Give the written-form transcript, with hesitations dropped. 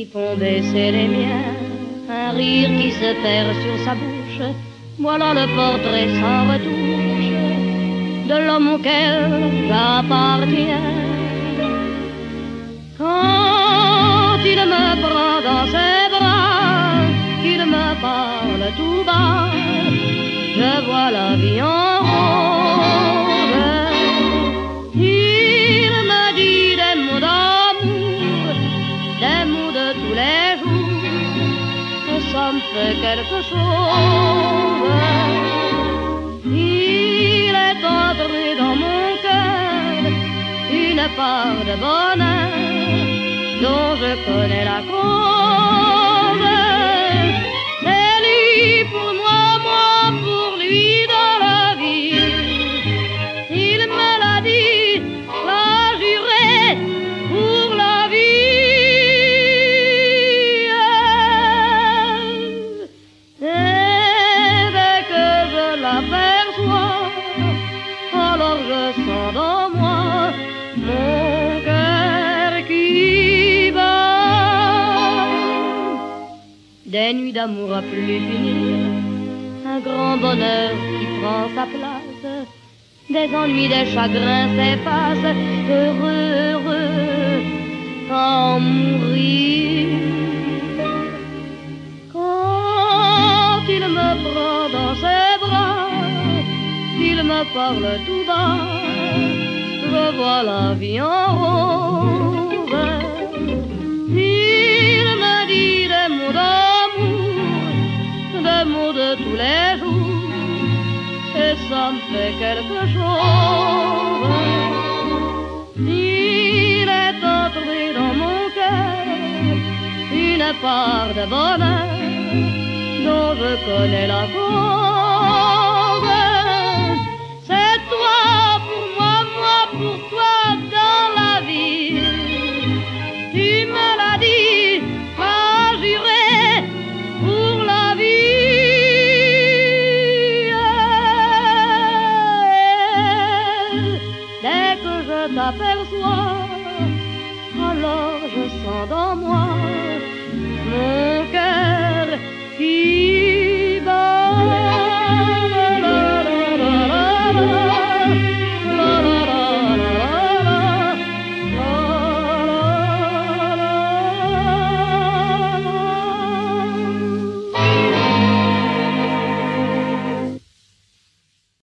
qui font baisser les miens, un rire qui se perd sur sa bouche. Voilà le portrait sans retouche de l'homme auquel j'appartiens. Quand il me prend dans ses bras, qu'il me parle tout bas, je vois la vie en rose. Il me dit des mots d'amour, des mots de tous les jours, et ça me fait quelque chose. Il est entré dans mon cœur une part de bonheur dont je connais la cause. C'est lui pour moi, moi pour lui dans la vie. Il me l'a dit, l'a juré pour la vie. Et dès que je l'aperçois, alors je sens dans moi mon cœur qui bat. Des nuits d'amour à plus finir, un grand bonheur qui prend sa place, des ennuis, des chagrins s'effacent, heureux, heureux, en mourir. Quand il me prend dans ses bras, il me parle tout bas, je vois la vie en rose. Il me dit des mots d'amour, des mots de tous les jours, et ça me fait quelque chose. Il est entré dans mon cœur une part de bonheur dont je connais la cause. C'est toi pour moi, moi pour toi.